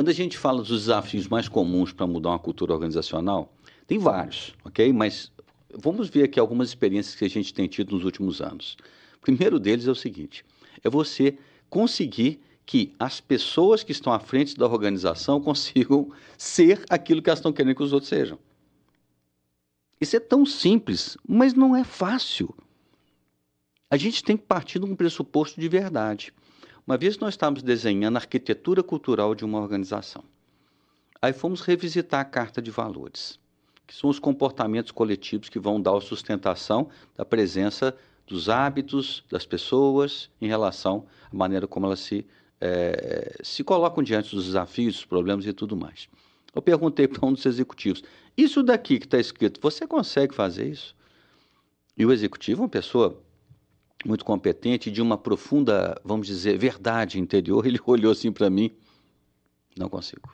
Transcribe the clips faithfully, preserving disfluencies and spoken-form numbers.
Quando a gente fala dos desafios mais comuns para mudar uma cultura organizacional, tem vários, ok? Mas vamos ver aqui algumas experiências que a gente tem tido nos últimos anos. O primeiro deles é o seguinte, é você conseguir que as pessoas que estão à frente da organização consigam ser aquilo que elas estão querendo que os outros sejam. Isso é tão simples, mas não é fácil. A gente tem que partir de um pressuposto de verdade. Uma vez nós estávamos desenhando a arquitetura cultural de uma organização. Aí fomos revisitar a Carta de Valores, que são os comportamentos coletivos que vão dar a sustentação da presença dos hábitos das pessoas em relação à maneira como elas se, é, se colocam diante dos desafios, dos problemas e tudo mais. Eu perguntei para um dos executivos, isso daqui que está escrito, você consegue fazer isso? E o executivo, uma pessoa muito competente, de uma profunda, vamos dizer, verdade interior, ele olhou assim para mim, não consigo.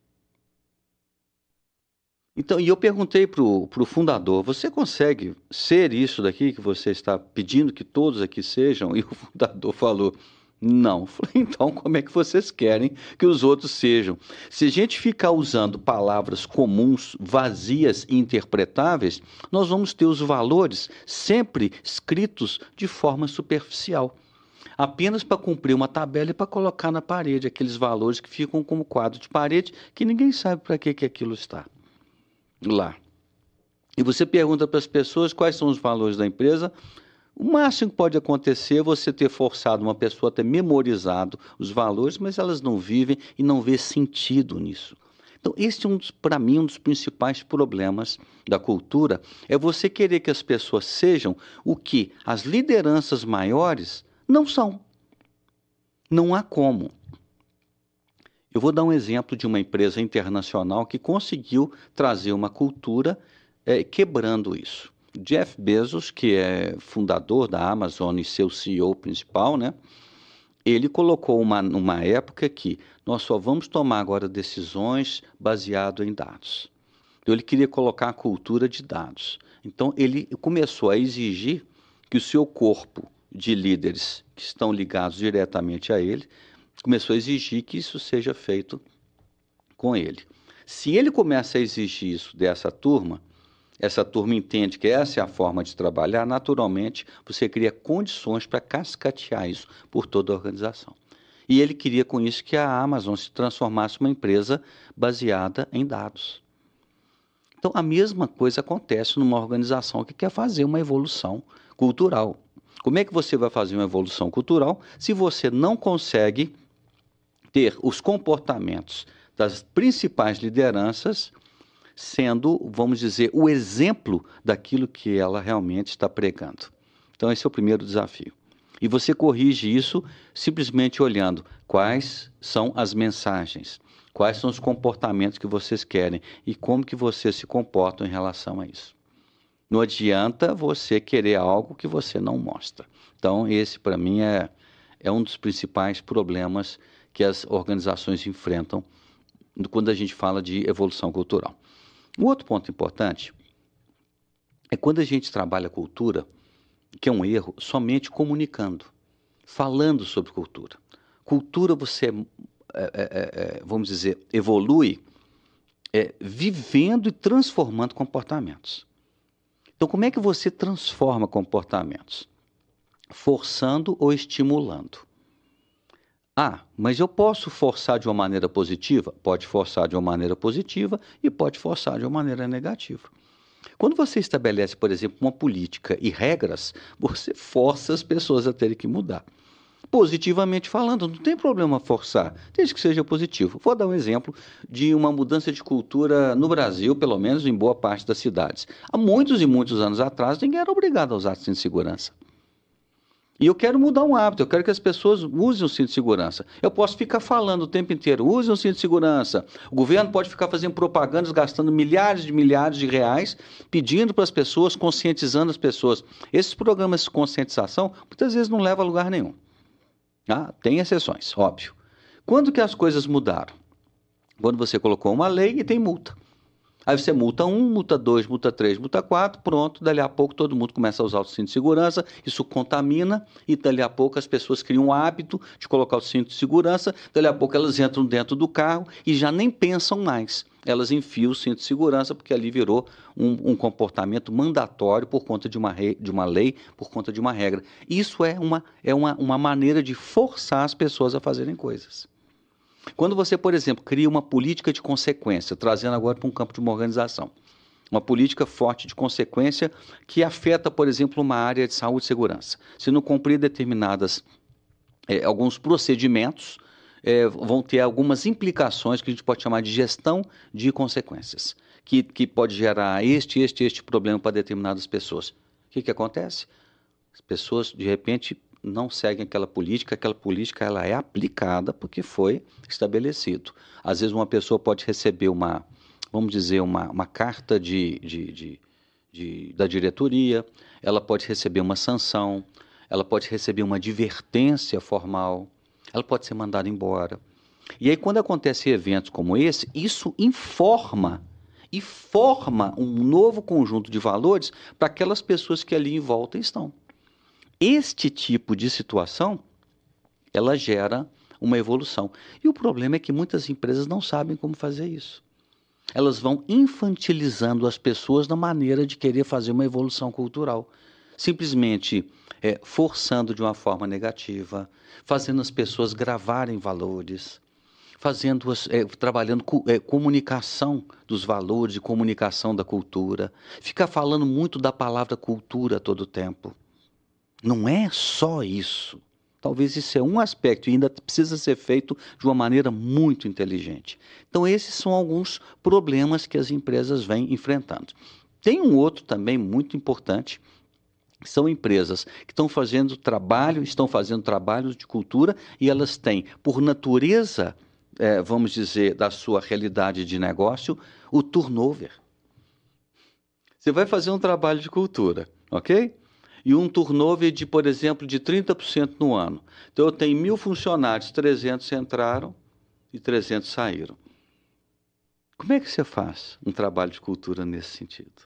Então, e eu perguntei para o fundador, você consegue ser isso daqui que você está pedindo que todos aqui sejam? E o fundador falou, não. Eu falei, então como é que vocês querem que os outros sejam? Se a gente ficar usando palavras comuns, vazias e interpretáveis, nós vamos ter os valores sempre escritos de forma superficial. Apenas para cumprir uma tabela e para colocar na parede aqueles valores que ficam como quadro de parede, que ninguém sabe para que, que aquilo está lá. E você pergunta para as pessoas quais são os valores da empresa. O máximo que pode acontecer é você ter forçado uma pessoa a ter memorizado os valores, mas elas não vivem e não vê sentido nisso. Então, esse é, um para mim, um dos principais problemas da cultura, é você querer que as pessoas sejam o que as lideranças maiores não são. Não há como. Eu vou dar um exemplo de uma empresa internacional que conseguiu trazer uma cultura é, quebrando isso. Jeff Bezos, que é fundador da Amazon e seu C E O principal, né? Ele colocou uma, uma época que nós só vamos tomar agora decisões baseado em dados. Então, ele queria colocar a cultura de dados. Então, ele começou a exigir que o seu corpo de líderes que estão ligados diretamente a ele, começou a exigir que isso seja feito com ele. Se ele começa a exigir isso dessa turma, essa turma entende que essa é a forma de trabalhar, naturalmente você cria condições para cascatear isso por toda a organização. E ele queria com isso que a Amazon se transformasse uma empresa baseada em dados. Então a mesma coisa acontece numa organização que quer fazer uma evolução cultural. Como é que você vai fazer uma evolução cultural se você não consegue ter os comportamentos das principais lideranças sendo, vamos dizer, o exemplo daquilo que ela realmente está pregando. Então, esse é o primeiro desafio. E você corrige isso simplesmente olhando quais são as mensagens, quais são os comportamentos que vocês querem e como que vocês se comportam em relação a isso. Não adianta você querer algo que você não mostra. Então, esse, para mim, é, é um dos principais problemas que as organizações enfrentam quando a gente fala de evolução cultural. Um outro ponto importante é quando a gente trabalha cultura, que é um erro, somente comunicando, falando sobre cultura. Cultura você, é, é, é, vamos dizer, evolui é, vivendo e transformando comportamentos. Então, como é que você transforma comportamentos? Forçando ou estimulando. Ah, mas eu posso forçar de uma maneira positiva? Pode forçar de uma maneira positiva e pode forçar de uma maneira negativa. Quando você estabelece, por exemplo, uma política e regras, você força as pessoas a terem que mudar. Positivamente falando, não tem problema forçar, desde que seja positivo. Vou dar um exemplo de uma mudança de cultura no Brasil, pelo menos em boa parte das cidades. Há muitos e muitos anos atrás, ninguém era obrigado a usar cinto de segurança. E eu quero mudar um hábito, eu quero que as pessoas usem o cinto de segurança. Eu posso ficar falando o tempo inteiro, usem o cinto de segurança. O governo pode ficar fazendo propagandas, gastando milhares de milhares de reais, pedindo para as pessoas, conscientizando as pessoas. Esses programas de conscientização, muitas vezes não levam a lugar nenhum. Ah, tem exceções, óbvio. Quando que as coisas mudaram? Quando você colocou uma lei e tem multa. Aí você multa um, multa dois, multa três, multa quatro, pronto, dali a pouco todo mundo começa a usar o cinto de segurança, isso contamina e dali a pouco as pessoas criam um hábito de colocar o cinto de segurança, dali a pouco elas entram dentro do carro e já nem pensam mais. Elas enfiam o cinto de segurança porque ali virou um, um comportamento mandatório por conta de uma, rei, de uma lei, por conta de uma regra. Isso é, uma, é uma, uma maneira de forçar as pessoas a fazerem coisas. Quando você, por exemplo, cria uma política de consequência, trazendo agora para um campo de uma organização, uma política forte de consequência que afeta, por exemplo, uma área de saúde e segurança. Se não cumprir determinadas, é, alguns procedimentos, é, vão ter algumas implicações que a gente pode chamar de gestão de consequências, que, que pode gerar este, este, este problema para determinadas pessoas. O que, que acontece? As pessoas, de repente, não seguem aquela política, aquela política ela é aplicada porque foi estabelecido. Às vezes uma pessoa pode receber uma, vamos dizer, uma, uma carta de, de, de, de, da diretoria, ela pode receber uma sanção, ela pode receber uma advertência formal, ela pode ser mandada embora. E aí quando acontecem eventos como esse, isso informa e forma um novo conjunto de valores para aquelas pessoas que ali em volta estão. Este tipo de situação, ela gera uma evolução. E o problema é que muitas empresas não sabem como fazer isso. Elas vão infantilizando as pessoas na maneira de querer fazer uma evolução cultural. Simplesmente é, forçando de uma forma negativa, fazendo as pessoas gravarem valores, fazendo é, trabalhando é, comunicação dos valores e comunicação da cultura. Ficar falando muito da palavra cultura todo o tempo. Não é só isso. Talvez isso é um aspecto e ainda precisa ser feito de uma maneira muito inteligente. Então, esses são alguns problemas que as empresas vêm enfrentando. Tem um outro também muito importante, que são empresas que estão fazendo trabalho, estão fazendo trabalhos de cultura e elas têm, por natureza, é, vamos dizer, da sua realidade de negócio, o turnover. Você vai fazer um trabalho de cultura, ok? E um turnover de, por exemplo, de trinta por cento no ano. Então, eu tenho mil funcionários, trezentos entraram e trezentos saíram. Como é que você faz um trabalho de cultura nesse sentido?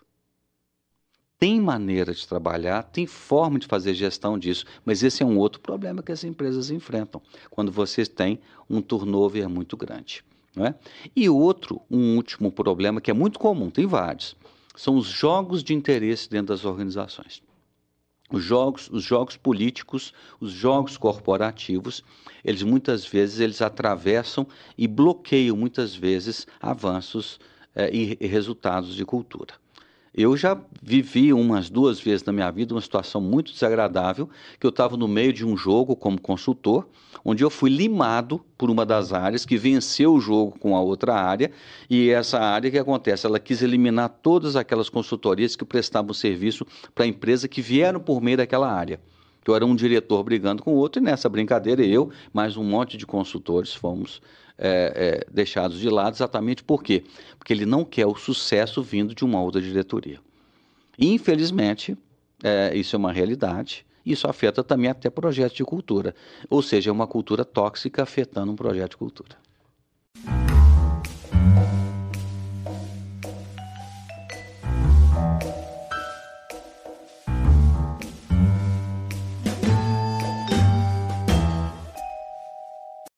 Tem maneira de trabalhar, tem forma de fazer gestão disso, mas esse é um outro problema que as empresas enfrentam, quando vocês têm um turnover muito grande. Não é? E outro, um último problema que é muito comum, tem vários, são os jogos de interesse dentro das organizações. Os jogos, os jogos políticos, os jogos corporativos, eles muitas vezes eles atravessam e bloqueiam muitas vezes avanços eh, e, e resultados de cultura. Eu já vivi umas duas vezes na minha vida uma situação muito desagradável, que eu estava no meio de um jogo como consultor, onde eu fui limado por uma das áreas que venceu o jogo com a outra área, e essa área, o que acontece? Ela quis eliminar todas aquelas consultorias que prestavam serviço para a empresa que vieram por meio daquela área. Eu era um diretor brigando com o outro, e nessa brincadeira eu, mais um monte de consultores, fomos é, é, deixados de lado, exatamente por quê? Porque ele não quer o sucesso vindo de uma outra diretoria. E, infelizmente, é, isso é uma realidade, isso afeta também até projetos de cultura, ou seja, é uma cultura tóxica afetando um projeto de cultura.